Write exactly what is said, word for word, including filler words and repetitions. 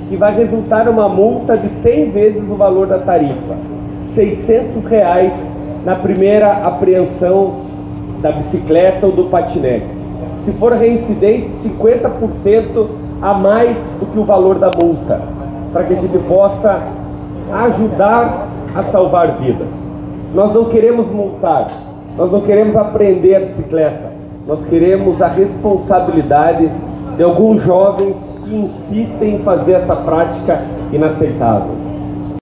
que vai resultar uma multa de cem vezes o valor da tarifa, seiscentos reais na primeira apreensão da bicicleta ou do patinete. Se for reincidente, cinquenta por cento a mais do que o valor da multa, para que a gente possa ajudar a salvar vidas. Nós não queremos multar, nós não queremos apreender a bicicleta, nós queremos a responsabilidade de alguns jovens que insistem em fazer essa prática inaceitável.